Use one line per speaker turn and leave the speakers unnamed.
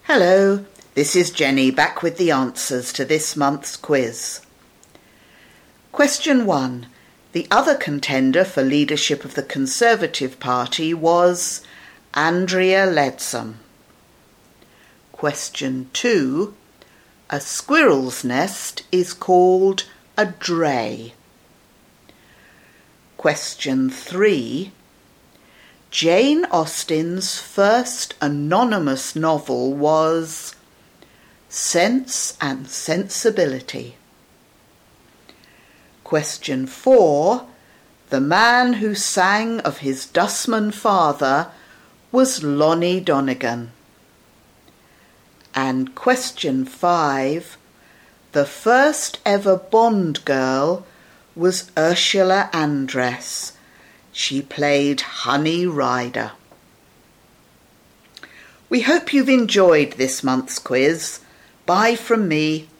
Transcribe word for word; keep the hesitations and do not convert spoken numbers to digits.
Hello, this is Jenny back with the answers to this month's quiz. Question one. The other contender for leadership of the Conservative Party was Andrea Leadsom. Question two. A squirrel's nest is called a dray. Question three. Jane Austen's first anonymous novel was Sense and Sensibility. Question four. The man who sang of his dustman father was Lonnie Donegan. And question five. The first ever Bond girl was Ursula Andress. She played Honey Rider. We hope you've enjoyed this month's quiz. Bye from me.